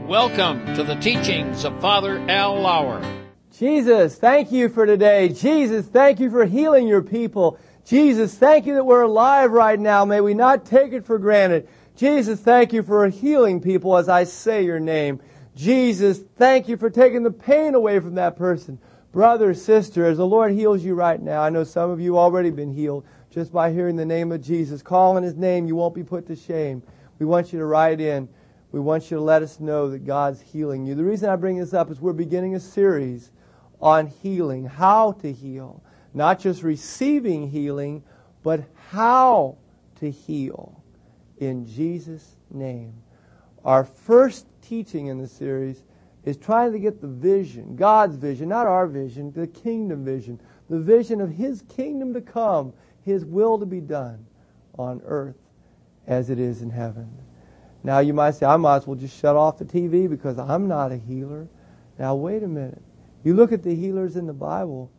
Welcome to the teachings of Father Al Lauer. Jesus, thank you for today. Jesus, thank you for healing your people. Jesus, thank you that we're alive right now. May we not take it for granted. Jesus, thank you for healing people as I say your name. Jesus, thank you for taking the pain away from that person. Brother, sister, as the Lord heals you right now, I know some of you already been healed just by hearing the name of Jesus. Calling His name, you won't be put to shame. We want you to write in. We want you to let us know that God's healing you. The reason I bring this up is we're beginning a series on healing, how to heal. Not just receiving healing, but how to heal in Jesus' name. Our first teaching in the series is trying to get the vision, God's vision, not our vision, the kingdom vision, the vision of His kingdom to come, His will to be done on earth as it is in heaven. Now you might say, I might as well just shut off the TV because I'm not a healer. Now wait a minute. You look at the healers in the Bible,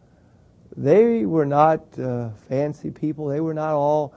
they were not fancy people. They were not all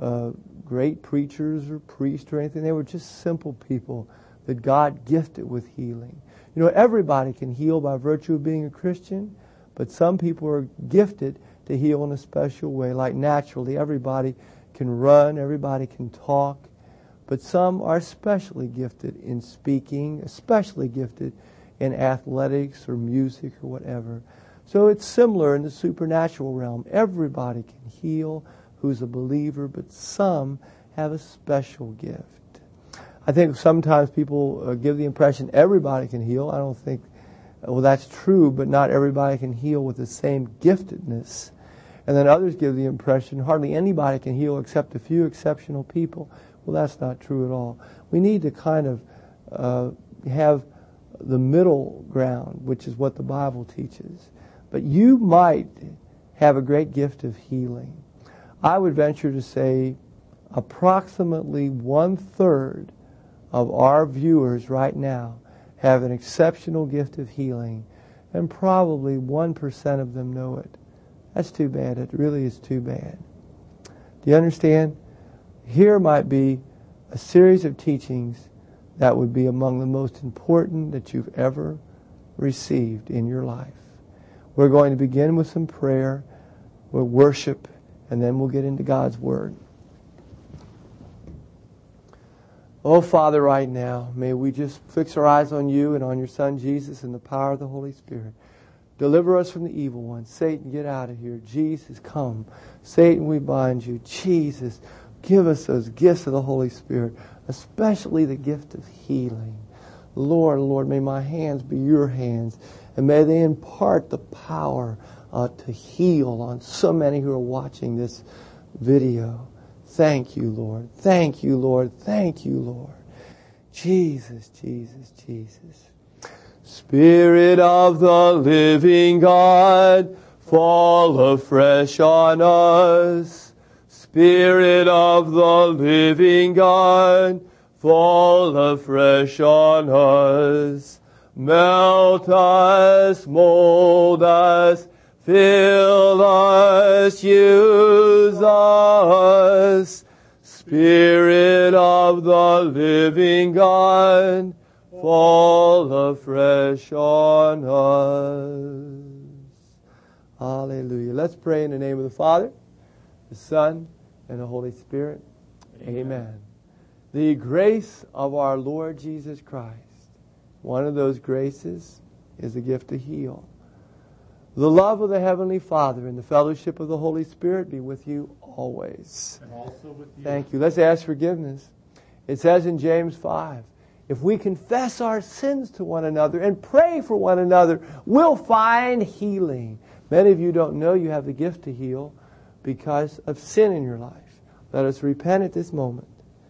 great preachers or priests or anything. They were just simple people that God gifted with healing. You know, everybody can heal by virtue of being a Christian, but some people are gifted to heal in a special way, like naturally. Everybody can run, everybody can talk. But some are especially gifted in speaking, especially gifted in athletics or music or whatever. So it's similar in the supernatural realm. Everybody can heal who's a believer, but some have a special gift. I think sometimes people give the impression everybody can heal. I don't think, well, that's true, but not everybody can heal with the same giftedness. And then others give the impression hardly anybody can heal except a few exceptional people. Well, that's not true at all. We need to kind of have the middle ground, which is what the Bible teaches. But you might have a great gift of healing. I would venture to say approximately 1/3 of our viewers right now have an exceptional gift of healing, and probably 1% of them know it. That's too bad. It really is too bad. Do you understand? Here might be a series of teachings that would be among the most important that you've ever received in your life. We're going to begin with some prayer, we'll worship, and then we'll get into God's Word. Oh, Father, right now, may we just fix our eyes on You and on Your Son, Jesus, and the power of the Holy Spirit. Deliver us from the evil one. Satan, get out of here. Jesus, come. Satan, we bind you. Jesus, give us those gifts of the Holy Spirit, especially the gift of healing. Lord, may my hands be Your hands, and may they impart the power to heal on so many who are watching this video. Thank You, Lord. Thank You, Lord. Thank You, Lord. Jesus, Jesus, Jesus. Spirit of the living God, fall afresh on us. Spirit of the living God, fall afresh on us. Melt us, mold us, fill us, use us. Spirit of the living God, fall afresh on us. Hallelujah. Let's pray in the name of the Father, the Son, and the Holy Spirit. Amen. The grace of our Lord Jesus Christ. One of those graces is the gift to heal. The love of the Heavenly Father and the fellowship of the Holy Spirit be with you always. And also with you. Thank you. Let's ask forgiveness. It says in James 5, if we confess our sins to one another and pray for one another, we'll find healing. Many of you don't know you have the gift to heal because of sin in your life. Let us repent at this moment.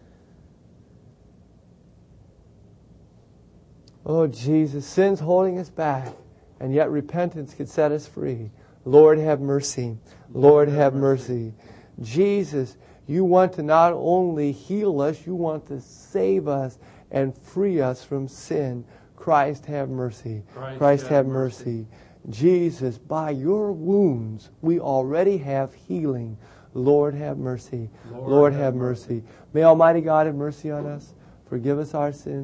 Oh, Jesus, sin's holding us back, and yet repentance could set us free. Lord, have mercy. Lord, have mercy. Jesus, You want to not only heal us, You want to save us and free us from sin. Christ, have mercy. Christ, have mercy. Jesus, by Your wounds, we already have healing. Lord, have mercy. Lord, have mercy. May Almighty God have mercy on us, forgive us our sins,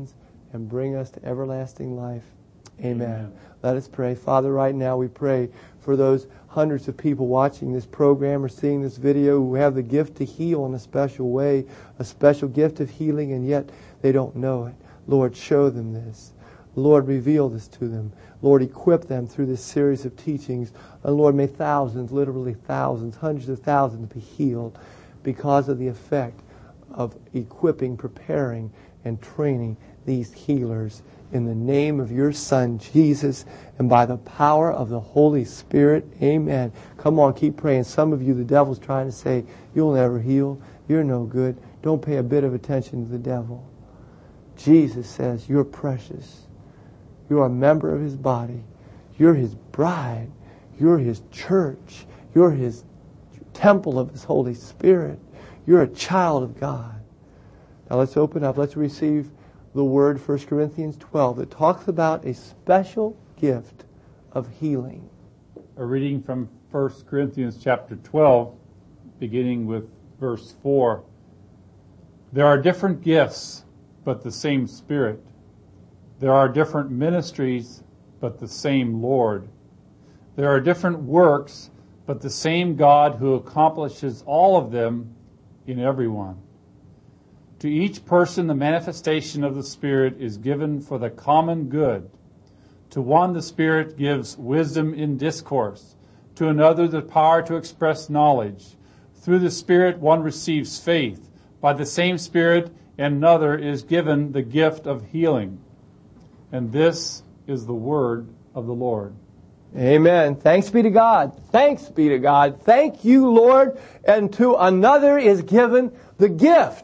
and bring us to everlasting life. Amen. Let us pray. Father, right now we pray for those hundreds of people watching this program or seeing this video who have the gift to heal in a special way, a special gift of healing, and yet they don't know it. Lord, show them this. Lord, reveal this to them. Lord, equip them through this series of teachings. And Lord, may thousands, literally thousands, hundreds of thousands be healed because of the effect of equipping, preparing, and training these healers. In the name of your Son, Jesus, and by the power of the Holy Spirit, amen. Come on, keep praying. Some of you, the devil's trying to say, you'll never heal. You're no good. Don't pay a bit of attention to the devil. Jesus says, you're precious. You're a member of His body. You're His bride. You're His church. You're His temple of His Holy Spirit. You're a child of God. Now let's open up. Let's receive the word, 1 Corinthians 12, that talks about a special gift of healing. A reading from 1 Corinthians chapter 12, beginning with verse 4. There are different gifts, but the same Spirit. There are different ministries, but the same Lord. There are different works, but the same God who accomplishes all of them in everyone. To each person the manifestation of the Spirit is given for the common good. To one the Spirit gives wisdom in discourse, to another the power to express knowledge. Through the Spirit one receives faith. By the same Spirit another is given the gift of healing. And this is the word of the Lord. Amen. Thanks be to God. Thanks be to God. Thank you, Lord. And to another is given the gift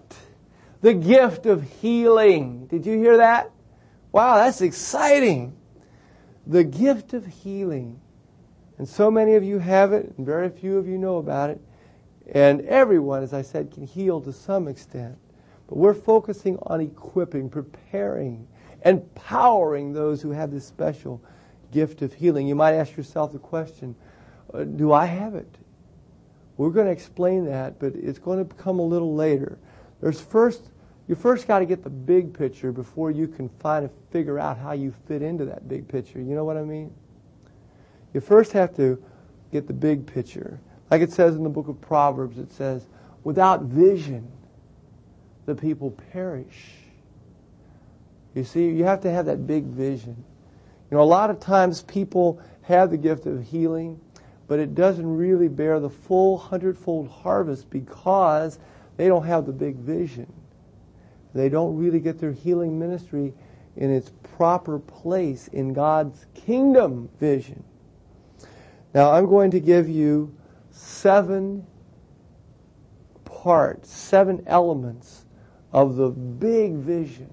of healing. Did you hear that? Wow, that's exciting. The gift of healing. And so many of you have it, and very few of you know about it. And everyone, as I said, can heal to some extent. But we're focusing on equipping, preparing, empowering those who have this special gift of healing. You might ask yourself the question, do I have it? We're going to explain that, but it's going to come a little later. You first got to get the big picture before you can figure out how you fit into that big picture. You know what I mean? You first have to get the big picture. Like it says in the book of Proverbs, it says, without vision, the people perish. You see, you have to have that big vision. You know, a lot of times people have the gift of healing, but it doesn't really bear the full 100-fold harvest because they don't have the big vision. They don't really get their healing ministry in its proper place in God's kingdom vision. Now, I'm going to give you 7 parts, 7 elements of the big vision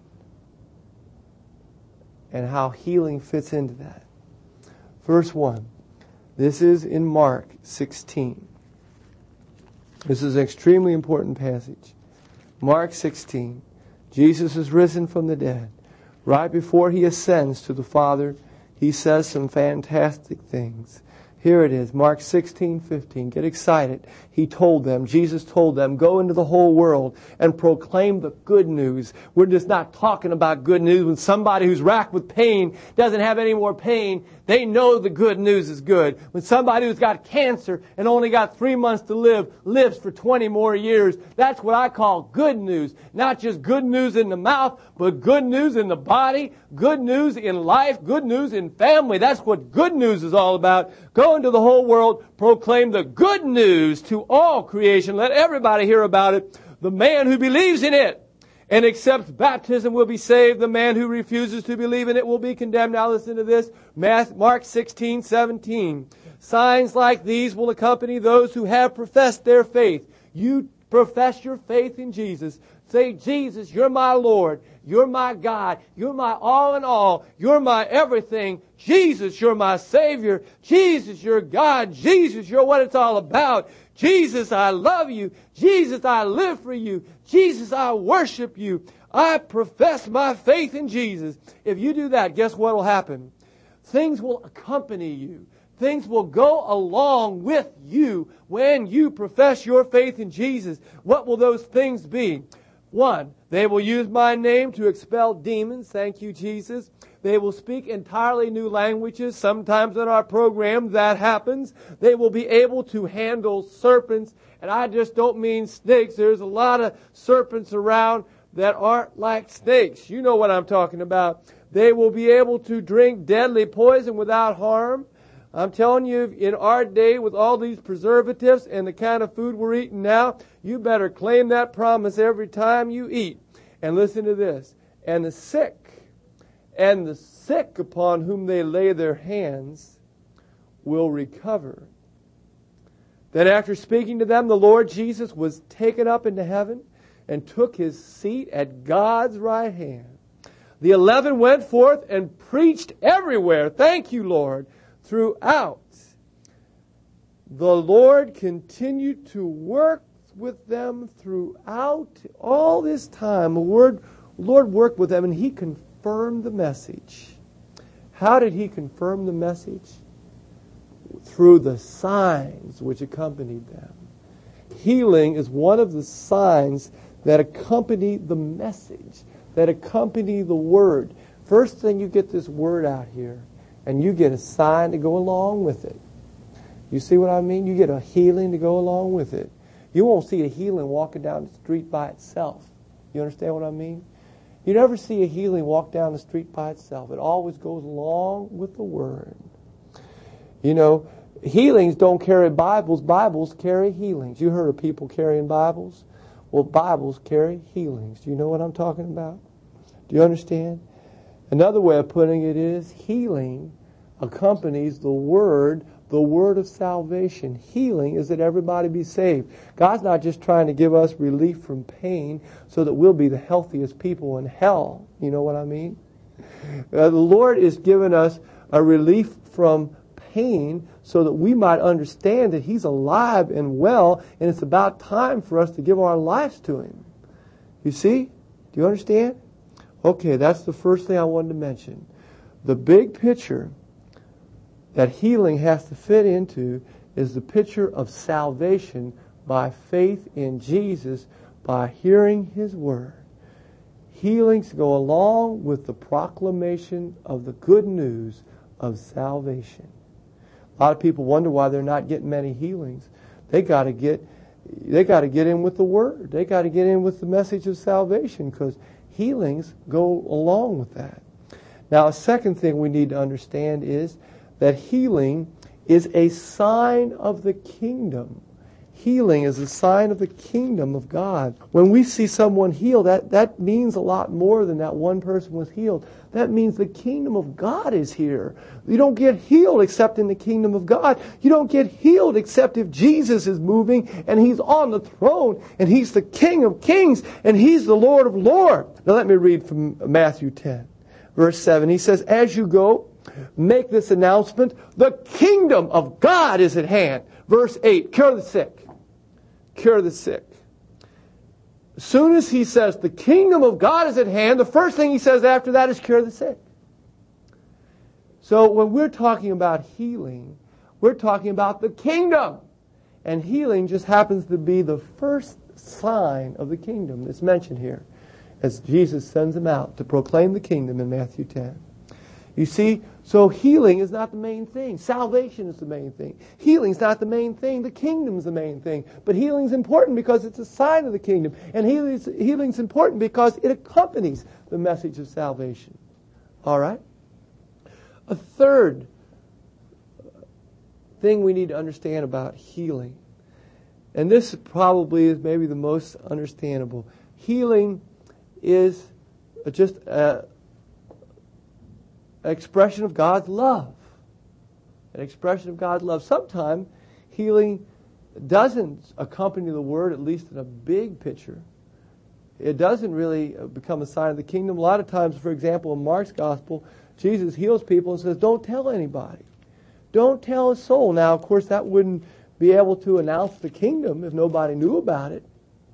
and how healing fits into that. Verse 1. This is in Mark 16. This is an extremely important passage. Mark 16. Jesus is risen from the dead. Right before He ascends to the Father, He says some fantastic things. Here it is, Mark 16:15. Get excited. Jesus told them, go into the whole world and proclaim the good news. We're just not talking about good news when somebody who's racked with pain doesn't have any more pain. They know the good news is good. When somebody who's got cancer and only got 3 months to live, lives for 20 more years, that's what I call good news. Not just good news in the mouth, but good news in the body, good news in life, good news in family. That's what good news is all about. Go into the whole world, proclaim the good news to all creation. Let everybody hear about it. The man who believes in it and accepts baptism will be saved. The man who refuses to believe in it will be condemned. Now listen to this. Mark 16:17. Signs like these will accompany those who have professed their faith. You profess your faith in Jesus. Say, Jesus, you're my Lord. You're my God. You're my all in all. You're my everything. Jesus, you're my Savior. Jesus, you're God. Jesus, you're what it's all about. Jesus, I love you. Jesus, I live for you. Jesus, I worship you. I profess my faith in Jesus. If you do that, guess what will happen? Things will accompany you. Things will go along with you when you profess your faith in Jesus. What will those things be? 1, they will use my name to expel demons. Thank you, Jesus. They will speak entirely new languages. Sometimes in our program that happens. They will be able to handle serpents. And I just don't mean snakes. There's a lot of serpents around that aren't like snakes. You know what I'm talking about. They will be able to drink deadly poison without harm. I'm telling you, in our day, with all these preservatives and the kind of food we're eating now, you better claim that promise every time you eat. And listen to this. And the sick upon whom they lay their hands will recover. Then after speaking to them, the Lord Jesus was taken up into heaven and took his seat at God's right hand. The 11 went forth and preached everywhere. Thank you, Lord. Throughout. The Lord continued to work with them throughout all this time. The Lord worked with them and he confirmed the message. How did he confirm the message? Through the signs which accompanied them. Healing is one of the signs that accompany the message, that accompany the word. First thing, you get this word out here. And you get a sign to go along with it. You see what I mean? You get a healing to go along with it. You won't see a healing walking down the street by itself. You understand what I mean? You never see a healing walk down the street by itself. It always goes along with the Word. You know, healings don't carry Bibles. Bibles carry healings. You heard of people carrying Bibles? Well, Bibles carry healings. Do you know what I'm talking about? Do you understand? Another way of putting it is healing accompanies the word of salvation. Healing is that everybody be saved. God's not just trying to give us relief from pain so that we'll be the healthiest people in hell. You know what I mean? The Lord is giving us a relief from pain so that we might understand that He's alive and well, and it's about time for us to give our lives to Him. You see? Do you understand? Okay, that's the first thing I wanted to mention. The big picture that healing has to fit into is the picture of salvation by faith in Jesus, by hearing His Word. Healings go along with the proclamation of the good news of salvation. A lot of people wonder why they're not getting many healings. They got to get in with the Word. They got to get in with the message of salvation, because healings go along with that. Now, a second thing we need to understand is that healing is a sign of the kingdom. Healing is a sign of the kingdom of God. When we see someone healed, that means a lot more than that one person was healed. That means the kingdom of God is here. You don't get healed except in the kingdom of God. You don't get healed except if Jesus is moving and He's on the throne and He's the King of kings and He's the Lord of lords. Now let me read from Matthew 10, verse 7. He says, "As you go, make this announcement, the kingdom of God is at hand." Verse 8, cure the sick. Cure the sick. As soon as He says the kingdom of God is at hand, the first thing He says after that is cure the sick. So when we're talking about healing, we're talking about the kingdom. And healing just happens to be the first sign of the kingdom that's mentioned here, as Jesus sends them out to proclaim the kingdom in Matthew 10. You see, so healing is not the main thing. Salvation is the main thing. Healing's not the main thing. The kingdom's the main thing. But healing's important because it's a sign of the kingdom. And healing's important because it accompanies the message of salvation. All right? A third thing we need to understand about healing, and this probably is maybe the most understandable. Healing is just an expression of God's love. An expression of God's love. Sometimes healing doesn't accompany the word, at least in a big picture. It doesn't really become a sign of the kingdom. A lot of times, for example, in Mark's gospel, Jesus heals people and says, "Don't tell anybody. Don't tell a soul." Now, of course, that wouldn't be able to announce the kingdom if nobody knew about it.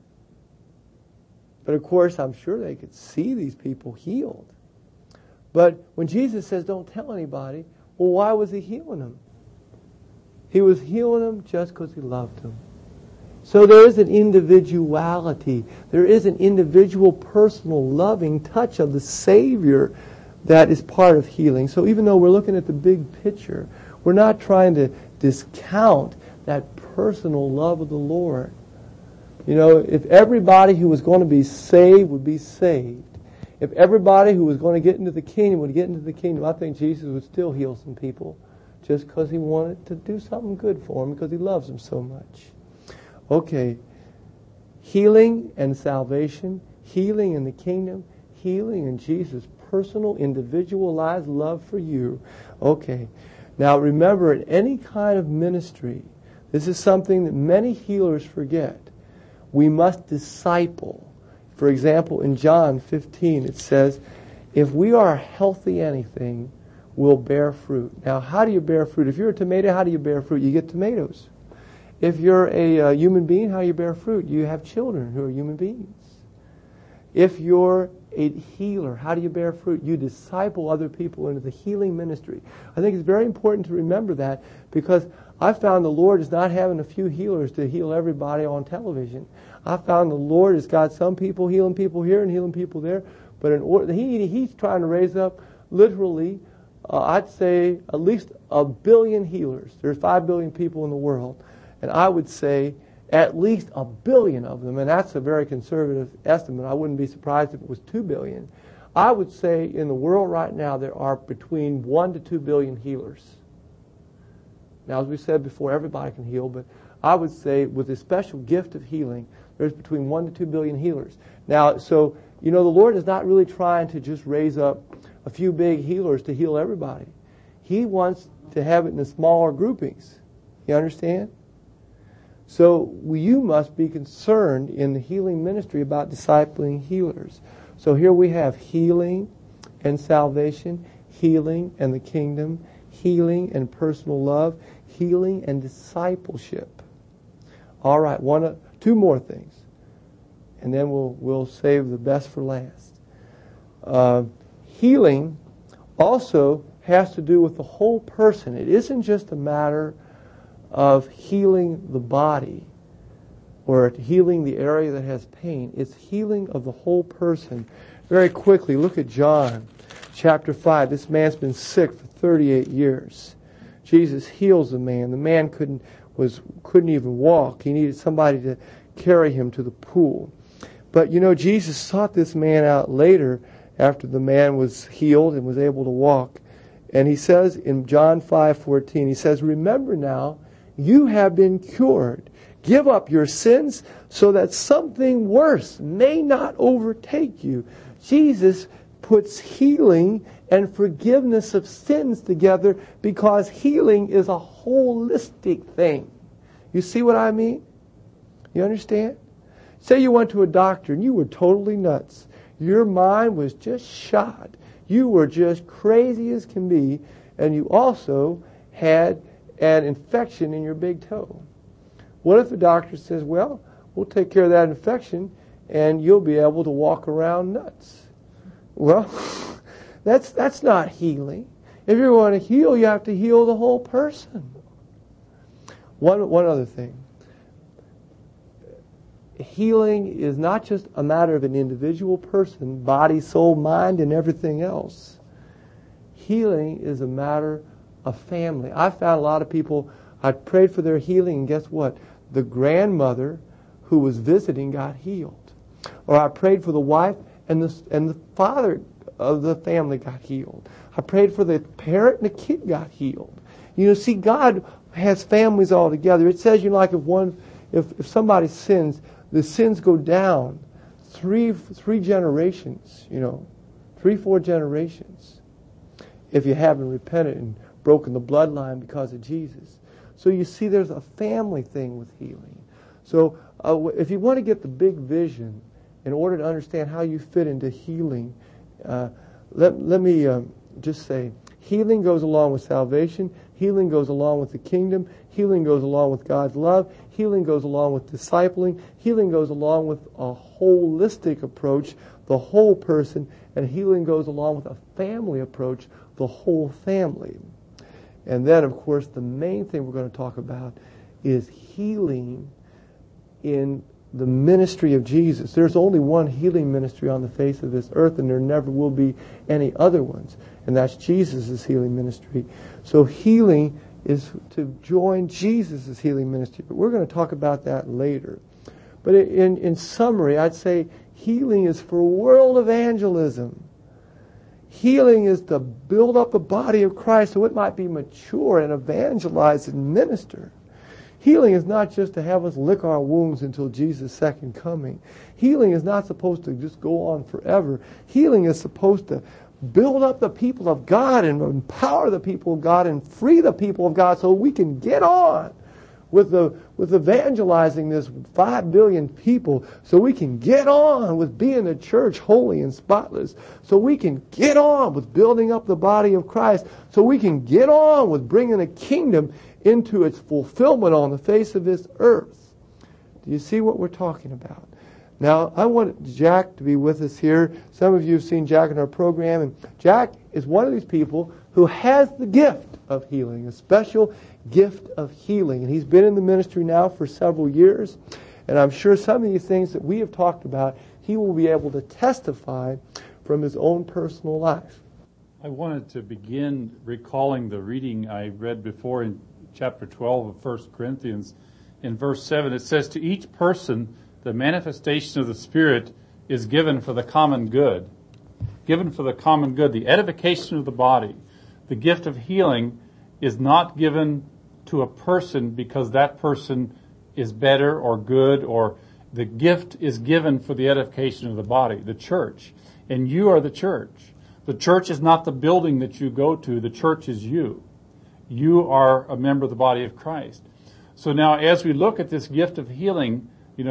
But of course, I'm sure they could see these people healed. But when Jesus says, "Don't tell anybody," well, why was He healing them? He was healing them just because He loved them. So there is an individuality. There is an individual, personal, loving touch of the Savior that is part of healing. So even though we're looking at the big picture, we're not trying to discount that personal love of the Lord. You know, if everybody who was going to be saved would be saved, if everybody who was going to get into the kingdom would get into the kingdom, I think Jesus would still heal some people just because he wanted to do something good for them, because he loves them so much. Okay, healing and salvation, healing in the kingdom, healing in Jesus' personal, individualized love for you. Okay, now remember, in any kind of ministry, this is something that many healers forget. We must disciple. For example, in John 15, it says, if we are healthy anything, we'll bear fruit. Now, how do you bear fruit? If you're a tomato, how do you bear fruit? You get tomatoes. If you're a human being, how do you bear fruit? You have children who are human beings. If you're a healer, how do you bear fruit? You disciple other people into the healing ministry. I think it's very important to remember that, because I found the Lord is not having a few healers to heal everybody on television. I found the Lord has got some people healing people here and healing people there, but He's trying to raise up literally, I'd say, at least 1 billion healers. There's 5 billion people in the world, and I would say at least 1 billion of them, and that's a very conservative estimate. I wouldn't be surprised if it was 2 billion. I would say in the world right now there are between 1 to 2 billion healers. Now, as we said before, everybody can heal, but I would say with the special gift of healing, there's between 1 to 2 billion healers. Now, so, you know, the Lord is not really trying to just raise up a few big healers to heal everybody. He wants to have it in the smaller groupings. You understand? So you must be concerned in the healing ministry about discipling healers. So here we have healing and salvation, healing and the kingdom, healing and personal love, healing and discipleship. All right, two more things, and then we'll save the best for last. Healing also has to do with the whole person. It isn't just a matter of healing the body or healing the area that has pain. It's healing of the whole person. Very quickly, look at John chapter 5. This man's been sick for 38 years. Jesus heals the man. The man couldn't even walk. He needed somebody to carry him to the pool. But you know, Jesus sought this man out later after the man was healed and was able to walk. And he says in John 5:14, he says, remember now, you have been cured. Give up your sins so that something worse may not overtake you. Jesus puts healing and forgiveness of sins together because healing is a holistic thing. You see what I mean? You understand? Say you went to a doctor and you were totally nuts. Your mind was just shot. You were just crazy as can be, and you also had an infection in your big toe. What if the doctor says, well, we'll take care of that infection and you'll be able to walk around nuts? Well, that's not healing. If you want to heal, you have to heal the whole person. One other thing. Healing is not just a matter of an individual person, body, soul, mind, and everything else. Healing is a matter of family. I found a lot of people, I prayed for their healing, and guess what? The grandmother who was visiting got healed. Or I prayed for the wife, and the father of the family got healed. I prayed for the parent, and the kid got healed. You know, see, God has families all together. It says, you know, like if somebody sins, the sins go down three generations, you know, 3-4 generations, if you haven't repented and broken the bloodline because of Jesus. So you see, there's a family thing with healing. So if you want to get the big vision in order to understand how you fit into healing, let me just say, healing goes along with salvation. Healing goes along with the kingdom. Healing goes along with God's love. Healing goes along with discipling. Healing goes along with a holistic approach, the whole person. And healing goes along with a family approach, the whole family. And then, of course, the main thing we're going to talk about is healing in the ministry of Jesus. There's only one healing ministry on the face of this earth, and there never will be any other ones. And that's Jesus' healing ministry. So healing is to join Jesus' healing ministry. But we're going to talk about that later. But in summary, I'd say healing is for world evangelism. Healing is to build up the body of Christ so it might be mature and evangelize and minister. Healing is not just to have us lick our wounds until Jesus' second coming. Healing is not supposed to just go on forever. Healing is supposed to build up the people of God and empower the people of God and free the people of God so we can get on with evangelizing this 5 billion people, so we can get on with being a church holy and spotless, so we can get on with building up the body of Christ, so we can get on with bringing a kingdom into its fulfillment on the face of this earth. Do you see what we're talking about? Now, I want Jack to be with us here. Some of you have seen Jack in our program, and Jack is one of these people who has the gift of healing, a special gift of healing. And he's been in the ministry now for several years, and I'm sure some of these things that we have talked about, he will be able to testify from his own personal life. I wanted to begin recalling the reading I read before in chapter 12 of 1 Corinthians. In verse 7, it says, "To each person the manifestation of the Spirit is given for the common good." Given for the common good, the edification of the body. The gift of healing is not given to a person because that person is better or good, or the gift is given for the edification of the body, the church. And you are the church. The church is not the building that you go to. The church is you. You are a member of the body of Christ. So now as we look at this gift of healing,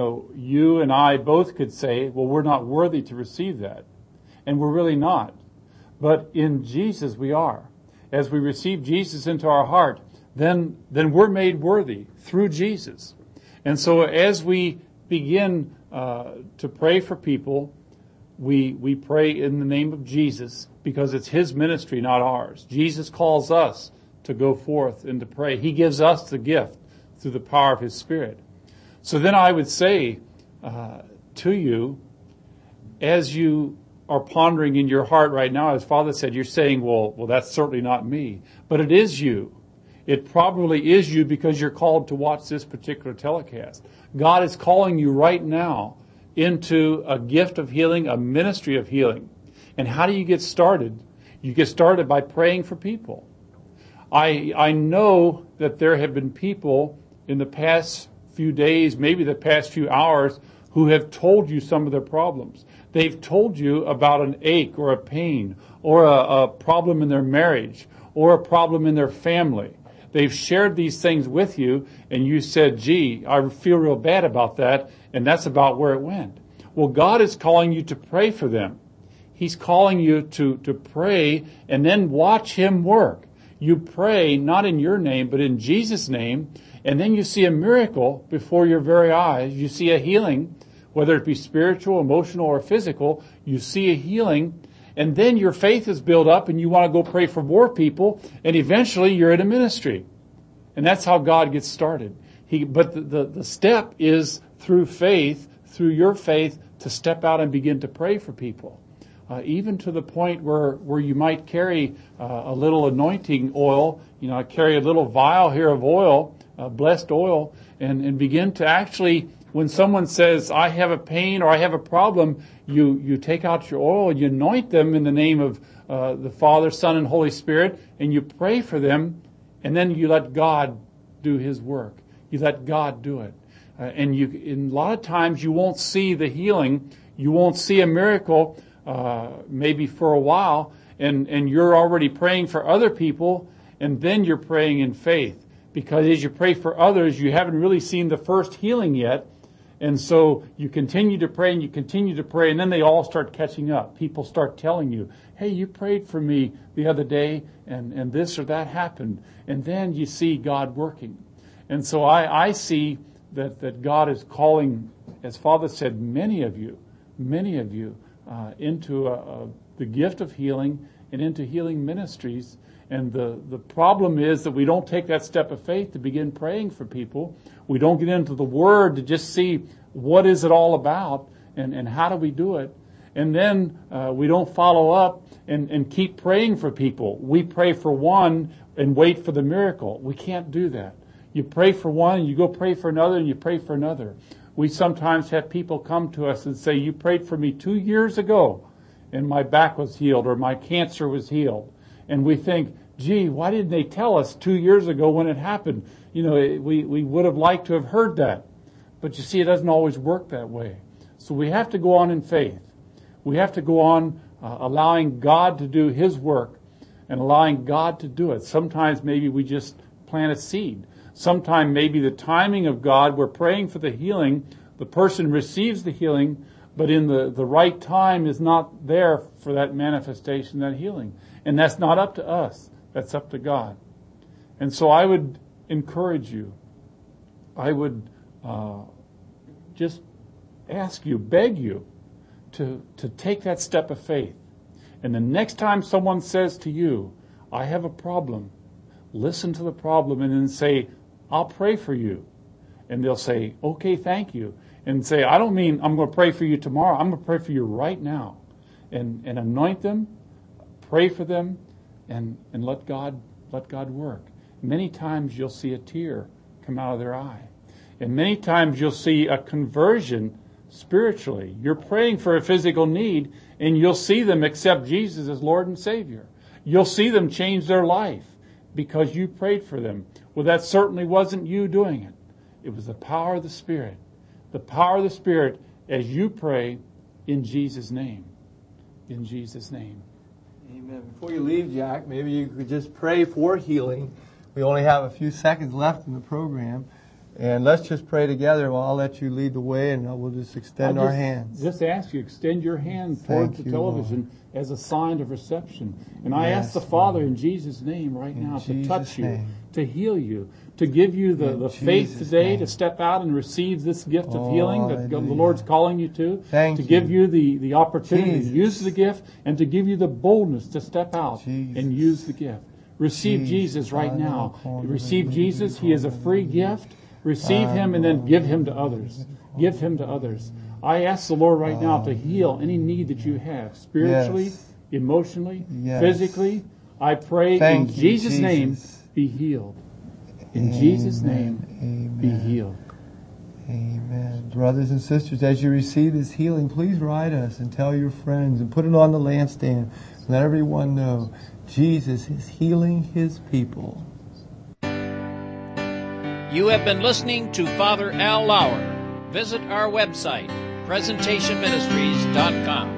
you and I both could say, well, we're not worthy to receive that. And we're really not. But in Jesus we are. As we receive Jesus into our heart, then we're made worthy through Jesus. And so as we begin to pray for people, we pray in the name of Jesus because it's His ministry, not ours. Jesus calls us to go forth and to pray. He gives us the gift through the power of His Spirit. So then I would say to you, as you are pondering in your heart right now, as Father said, you're saying, well, that's certainly not me. But it is you. It probably is you because you're called to watch this particular telecast. God is calling you right now into a gift of healing, a ministry of healing. And how do you get started? You get started by praying for people. I know that there have been people in the past few days, maybe the past few hours, who have told you some of their problems. They've told you about an ache or a pain or a problem in their marriage or a problem in their family. They've shared these things with you, and you said, gee, I feel real bad about that, and that's about where it went. Well, God is calling you to pray for them. He's calling you to pray and then watch Him work. You pray not in your name, but in Jesus' name, and then you see a miracle before your very eyes. You see a healing, whether it be spiritual, emotional, or physical. You see a healing, and then your faith is built up, and you want to go pray for more people, and eventually you're in a ministry. And that's how God gets started. But the step is through faith, through your faith, to step out and begin to pray for people. Even to the point where you might carry a little anointing oil, carry a little vial here of oil, blessed oil, and begin to actually, when someone says, I have a pain or I have a problem, you take out your oil and you anoint them in the name of the Father, Son, and Holy Spirit, and you pray for them, and then you let God do His work. You let God do it. And a lot of times you won't see the healing, you won't see a miracle, maybe for a while, and you're already praying for other people, and then you're praying in faith. Because as you pray for others, you haven't really seen the first healing yet, and so you continue to pray and you continue to pray, and then they all start catching up. People start telling you, hey, you prayed for me the other day, and this or that happened. And then you see God working. And so I see that God is calling, as Father said, many of you into the gift of healing and into healing ministries. And the problem is that we don't take that step of faith to begin praying for people. We don't get into the Word to just see what is it all about and how do we do it. And then we don't follow up and keep praying for people. We pray for one and wait for the miracle. We can't do that. You pray for one and you go pray for another and you pray for another. We sometimes have people come to us and say, you prayed for me 2 years ago and my back was healed or my cancer was healed. And we think, gee, why didn't they tell us 2 years ago when it happened? We would have liked to have heard that. But you see, it doesn't always work that way. So we have to go on in faith. We have to go on allowing God to do His work and allowing God to do it. Sometimes maybe we just plant a seed. Sometimes maybe the timing of God, we're praying for the healing, the person receives the healing, but in the right time is not there for that manifestation, that healing. And that's not up to us. That's up to God. And so I would encourage you. I would just ask you, beg you, to take that step of faith. And the next time someone says to you, I have a problem, listen to the problem and then say, I'll pray for you. And they'll say, okay, thank you. And say, I don't mean I'm going to pray for you tomorrow. I'm going to pray for you right now. And anoint them, pray for them, and let God work. Many times you'll see a tear come out of their eye. And many times you'll see a conversion spiritually. You're praying for a physical need, and you'll see them accept Jesus as Lord and Savior. You'll see them change their life because you prayed for them. Well, that certainly wasn't you doing it. It was the power of the Spirit. The power of the Spirit as you pray in Jesus' name. In Jesus' name. Amen. Before you leave, Jack, maybe you could just pray for healing. We only have a few seconds left in the program. And let's just pray together. Well, I'll let you lead the way, and we'll just extend our hands. Just ask you, extend your hand towards the television as a sign of reception. And I ask the Father in Jesus' name right now to touch you, to heal you, to give you the faith today to step out and receive this gift of healing that the Lord's calling you to. To give you the opportunity to use the gift and to give you the boldness to step out and use the gift. Receive Jesus right now. Receive Jesus. He is a free gift. Receive Him and then give Him to others. Give Him to others. I ask the Lord right now to heal any need that you have, spiritually, emotionally, physically. I pray in Jesus' name, be healed. In Jesus' name, be healed. Amen. Brothers and sisters, as you receive this healing, please write us and tell your friends and put it on the lampstand. Let everyone know Jesus is healing His people. You have been listening to Father Al Lauer. Visit our website, presentationministries.com.